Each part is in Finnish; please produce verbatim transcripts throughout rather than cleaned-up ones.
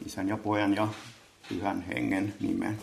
Isän ja Pojan ja Pyhän Hengen nimen.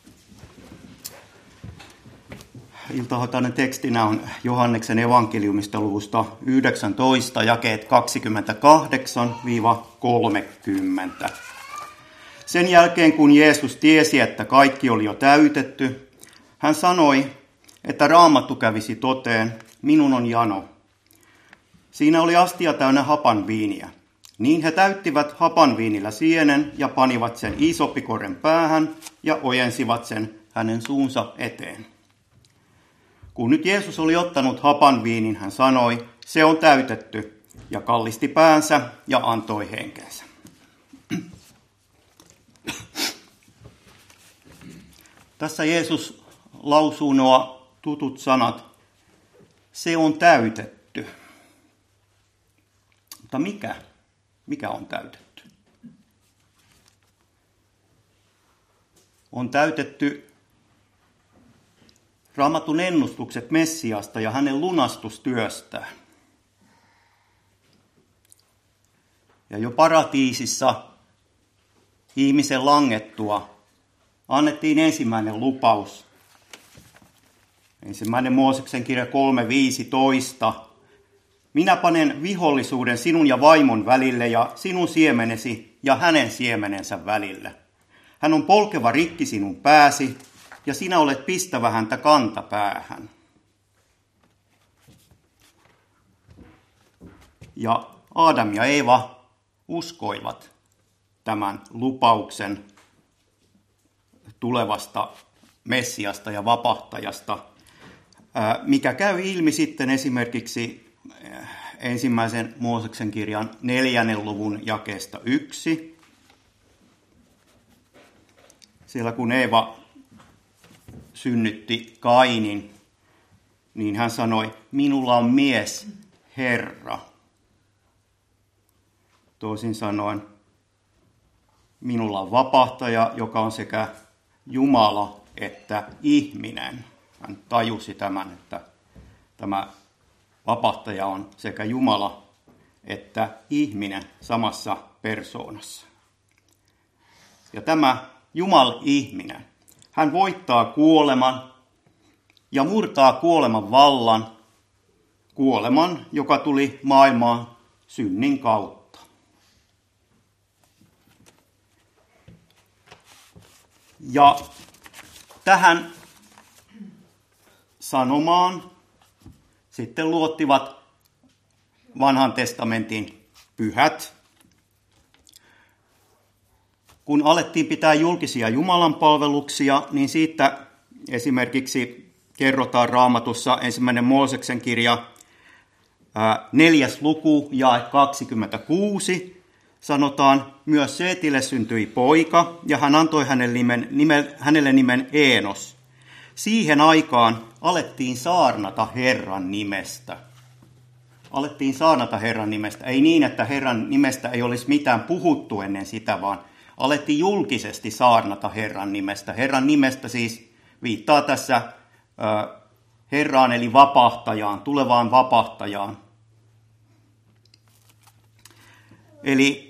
Iltahoitainen tekstinä on Johanneksen evankeliumista luvusta yhdeksäntoista, jakeet kaksikymmentäkahdeksan kolmekymmentä. Sen jälkeen, kun Jeesus tiesi, että kaikki oli jo täytetty, hän sanoi, että Raamattu kävisi toteen, minun on jano. Siinä oli astia täynnä hapanviiniä. Niin he täyttivät hapanviinillä sienen ja panivat sen iisoppikoren päähän ja ojensivat sen hänen suunsa eteen. Kun nyt Jeesus oli ottanut hapanviinin, hän sanoi, se on täytetty, ja kallisti päänsä ja antoi henkensä. Tässä Jeesus lausuu nuo tutut sanat, se on täytetty. Mutta mikä? Mikä on täytetty? On täytetty Raamatun ennustukset Messiasta ja hänen lunastustyöstään. Ja jo paratiisissa ihmisen langettua annettiin ensimmäinen lupaus. Ensimmäinen Mooseksen kirja kolme viisitoista. Minä panen vihollisuuden sinun ja vaimon välille ja sinun siemenesi ja hänen siemenensä välille. Hän on polkeva rikki sinun pääsi ja sinä olet pistävä häntä kantapäähän. Ja Aadam ja Eeva uskoivat tämän lupauksen tulevasta Messiasta ja vapahtajasta, mikä käy ilmi sitten esimerkiksi ensimmäisen Mooseksen kirjan neljännen luvun jakeesta yksi. Siellä kun Eeva synnytti Kainin, niin hän sanoi, minulla on mies, Herra. Toisin sanoen, minulla on vapahtaja, joka on sekä Jumala että ihminen. Hän tajusi tämän, että tämä vapahtaja on sekä Jumala että ihminen samassa persoonassa. Ja tämä Jumal-ihminen, hän voittaa kuoleman ja murtaa kuoleman vallan, kuoleman, joka tuli maailmaan synnin kautta. Ja tähän sanomaan sitten luottivat vanhan testamentin pyhät. Kun alettiin pitää julkisia Jumalan palveluksia, niin siitä esimerkiksi kerrotaan Raamatussa ensimmäinen Mooseksen kirja, ää, neljäs luku, jae kaksikymmentäkuusi. Sanotaan, myös Seetille syntyi poika, ja hän antoi hänelle nimen, nimen, hänelle nimen Eenos. Siihen aikaan alettiin saarnata Herran nimestä. Alettiin saarnata Herran nimestä. Ei niin, että Herran nimestä ei olisi mitään puhuttu ennen sitä, vaan alettiin julkisesti saarnata Herran nimestä. Herran nimestä siis viittaa tässä äh, Herraan eli vapahtajaan, tulevaan vapahtajaan. Eli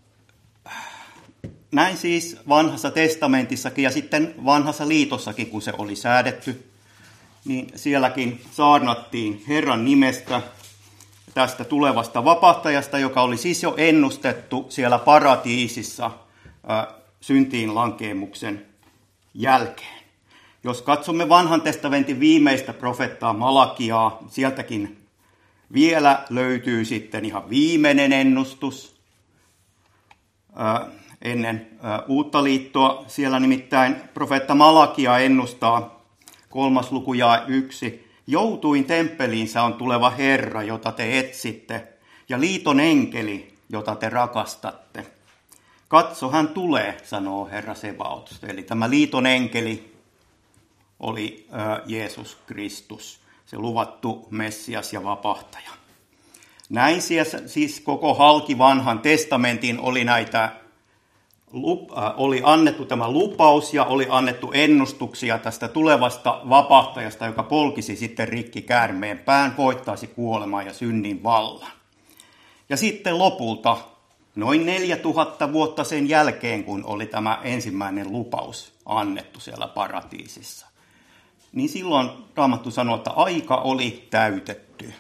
näin siis vanhassa testamentissakin ja sitten vanhassa liitossakin, kun se oli säädetty, niin sielläkin saarnattiin Herran nimestä tästä tulevasta vapahtajasta, joka oli siis jo ennustettu siellä paratiisissa ää, syntiin lankeemuksen jälkeen. Jos katsomme vanhan testamentin viimeistä profeettaa Malakiaa, sieltäkin vielä löytyy sitten ihan viimeinen ennustus ää, ennen ää, uutta liittoa. Siellä nimittäin profeetta Malakia ennustaa kolmas luku jae yksi. Joutuin temppeliinsä on tuleva Herra, jota te etsitte, ja liiton enkeli, jota te rakastatte. Katso, hän tulee, sanoo Herra Sebaot. Eli tämä liiton enkeli oli ää, Jeesus Kristus, se luvattu Messias ja vapahtaja. Näin siis, siis koko halki vanhan testamentin oli näitä oli annettu tämä lupaus ja oli annettu ennustuksia tästä tulevasta vapahtajasta, joka polkisi sitten rikki käärmeen pään, voittaisi kuoleman ja synnin vallan. Ja sitten lopulta noin neljätuhatta vuotta sen jälkeen, kun oli tämä ensimmäinen lupaus annettu siellä paratiisissa. Niin silloin Raamattu sanoo, että aika oli täytetty.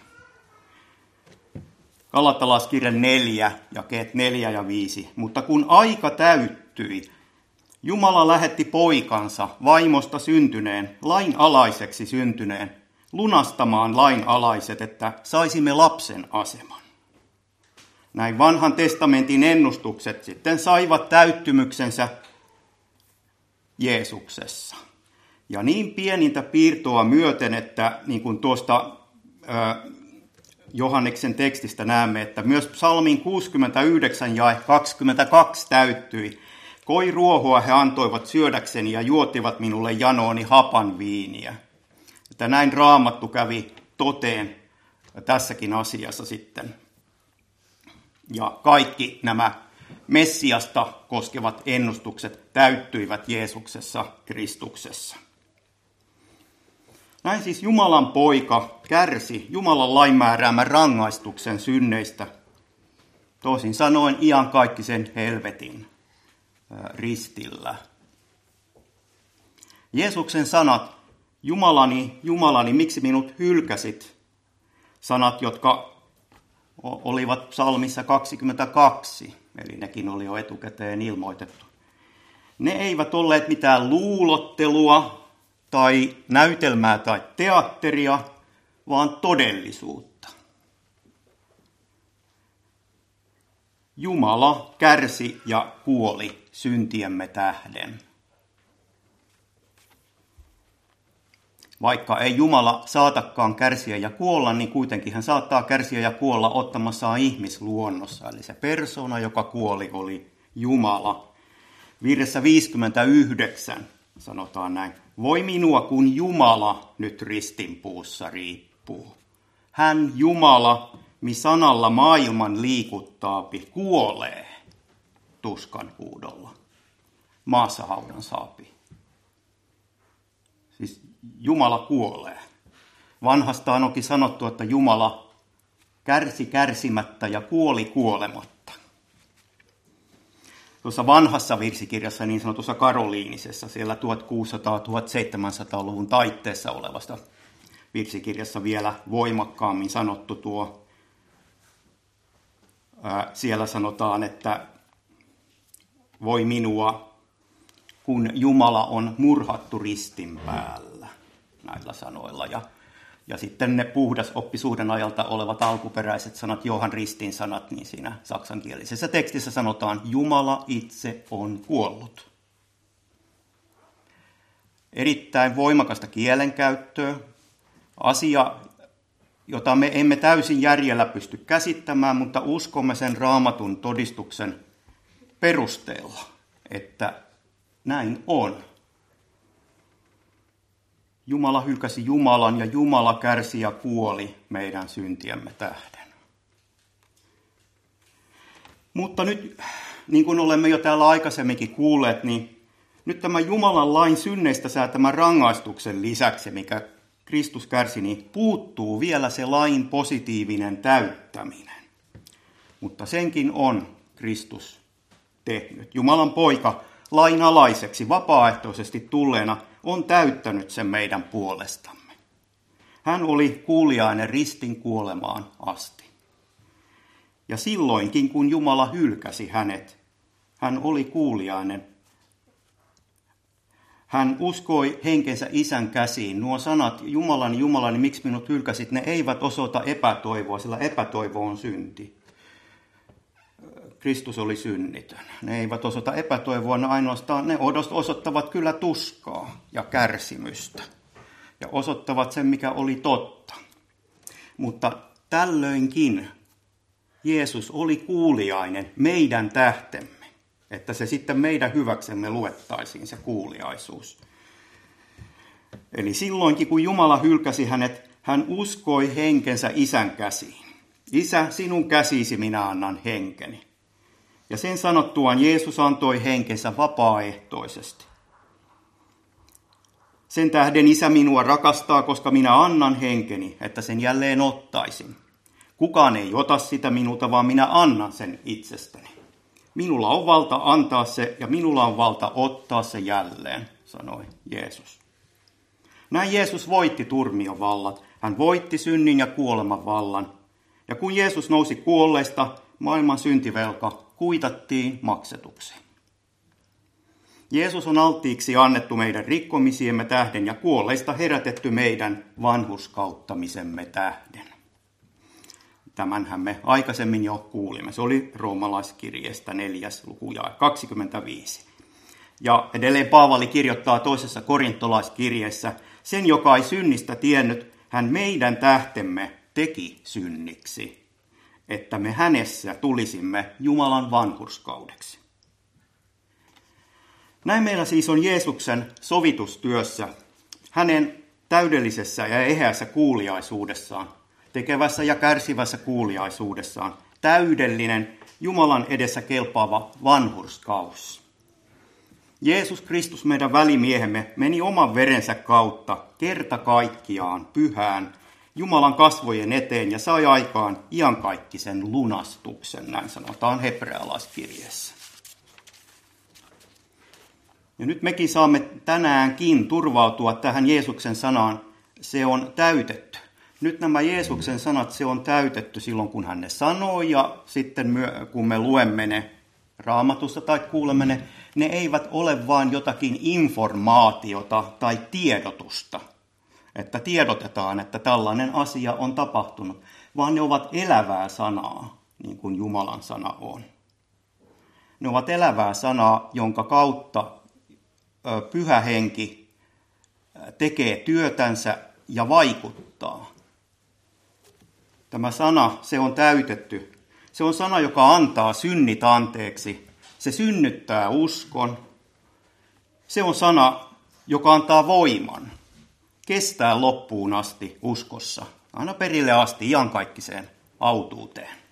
Galatalaiskirja neljä, jakeet neljä ja viisi. Mutta kun aika täyttyi, Jumala lähetti poikansa vaimosta syntyneen, lainalaiseksi syntyneen, lunastamaan lainalaiset, että saisimme lapsen aseman. Näin vanhan testamentin ennustukset sitten saivat täyttymyksensä Jeesuksessa. Ja niin pienintä piirtoa myöten, että niin kuin tuosta äh, Johanneksen tekstistä näemme, että myös psalmin kuusikymmentäyhdeksän jae kaksikymmentäkaksi täyttyi. Koi ruohoa he antoivat syödäkseni ja juottivat minulle janooni hapan viiniä. Että näin Raamattu kävi toteen tässäkin asiassa sitten. Ja kaikki nämä Messiasta koskevat ennustukset täyttyivät Jeesuksessa Kristuksessa. Näin siis Jumalan poika kärsi Jumalan lain määräämän rangaistuksen synneistä. Toisin sanoen iankaikkisen helvetin ristillä. Jeesuksen sanat, Jumalani, Jumalani, miksi minut hylkäsit? Sanat, jotka olivat psalmissa kaksikymmentäkaksi, eli nekin oli jo etukäteen ilmoitettu. Ne eivät olleet mitään luulottelua tai näytelmää tai teatteria, vaan todellisuutta. Jumala kärsi ja kuoli syntiemme tähden. Vaikka ei Jumala saatakaan kärsiä ja kuolla, niin kuitenkin hän saattaa kärsiä ja kuolla ottamassaan ihmisluonnossa. Eli se persona, joka kuoli, oli Jumala. Virressä viisikymmentäyhdeksän sanotaan näin. Voi minua, kun Jumala nyt ristinpuussa riippuu. Hän Jumala, mi sanalla maailman liikuttaapi, kuolee tuskan huudolla. Maassa haudan saapi. Siis Jumala kuolee. Vanhastaan onkin sanottu, että Jumala kärsi kärsimättä ja kuoli kuolematta. Tuossa vanhassa virsikirjassa, niin sanotussa karoliinisessa, siellä tuhatkuusisataa-tuhatseitsemänsataaluvun taitteessa olevasta virsikirjassa vielä voimakkaammin sanottu tuo. Ää, siellä sanotaan, että voi minua, kun Jumala on murhattu ristin päällä, näillä sanoilla. Ja, ja sitten ne puhdas oppisuhden ajalta olevat alkuperäiset sanat, Johan Ristin sanat, niin siinä saksankielisessä tekstissä sanotaan, Jumala itse on kuollut. Erittäin voimakasta kielenkäyttöä, asia, jota me emme täysin järjellä pysty käsittämään, mutta uskomme sen Raamatun todistuksen perusteella, että näin on. Jumala hylkäsi Jumalan ja Jumala kärsi ja kuoli meidän syntiemme tähden. Mutta nyt, niin kuin olemme jo täällä aikaisemminkin kuulleet, niin nyt tämä Jumalan lain synneistä säätämän rangaistuksen lisäksi, mikä Kristus kärsi, niin puuttuu vielä se lain positiivinen täyttäminen. Mutta senkin on Kristus tehnyt. Jumalan poika lainalaiseksi vapaaehtoisesti tulleena on täyttänyt sen meidän puolestamme. Hän oli kuuliainen ristin kuolemaan asti. Ja silloinkin, kun Jumala hylkäsi hänet, hän oli kuuliainen. Hän uskoi henkensä isän käsiin. Nuo sanat, Jumalani, Jumalani, miksi minut hylkäsit, ne eivät osoita epätoivoa, sillä epätoivo on synti. Kristus oli synnitön. Ne eivät osoita epätoivoa, ne ainoastaan ne osoittavat kyllä tuskaa ja kärsimystä. Ja osoittavat sen, mikä oli totta. Mutta tällöinkin Jeesus oli kuuliainen meidän tähtemme, että se sitten meidän hyväksemme luettaisiin se kuuliaisuus. Eli silloinkin, kun Jumala hylkäsi hänet, hän uskoi henkensä isän käsiin. Isä, sinun käsisi minä annan henkeni. Ja sen sanottuaan Jeesus antoi henkensä vapaaehtoisesti. Sen tähden isä minua rakastaa, koska minä annan henkeni, että sen jälleen ottaisin. Kukaan ei ota sitä minulta, vaan minä annan sen itsestäni. Minulla on valta antaa se ja minulla on valta ottaa se jälleen, sanoi Jeesus. Näin Jeesus voitti turmion vallat. Hän voitti synnin ja kuoleman vallan. Ja kun Jeesus nousi kuolleista, maailman syntivelka kuitattiin maksetuksi. Jeesus on alttiiksi annettu meidän rikkomisiemme tähden ja kuolleista herätetty meidän vanhurskauttamisemme tähden. Tämänhän me aikaisemmin jo kuulimme. Se oli roomalaiskirjeestä neljäs luku ja kaksikymmentäviisi. Ja edelleen Paavali kirjoittaa toisessa korintolaiskirjeessä, sen joka ei synnistä tiennyt, hän meidän tähtemme teki synniksi, että me hänessä tulisimme Jumalan vanhurskaudeksi. Näin meillä siis on Jeesuksen sovitustyössä, hänen täydellisessä ja eheässä kuuliaisuudessaan, tekevässä ja kärsivässä kuuliaisuudessaan, täydellinen Jumalan edessä kelpaava vanhurskaus. Jeesus Kristus, meidän välimiehemme, meni oman verensä kautta kerta kaikkiaan pyhään Jumalan kasvojen eteen ja sai aikaan iankaikkisen lunastuksen, näin sanotaan hebrealaiskirjeessä. Ja nyt mekin saamme tänäänkin turvautua tähän Jeesuksen sanaan, se on täytetty. Nyt nämä Jeesuksen sanat, se on täytetty silloin, kun hän ne sanoi ja sitten kun me luemme ne Raamatusta tai kuulemme ne, ne eivät ole vain jotakin informaatiota tai tiedotusta, että tiedotetaan, että tällainen asia on tapahtunut, vaan ne ovat elävää sanaa, niin kuin Jumalan sana on. Ne ovat elävää sanaa, jonka kautta Pyhä Henki tekee työtänsä ja vaikuttaa. Tämä sana, se on täytetty. Se on sana, joka antaa synnit anteeksi. Se synnyttää uskon. Se on sana, joka antaa voiman. Kestää loppuun asti uskossa. Aina perille asti iankaikkiseen autuuteen.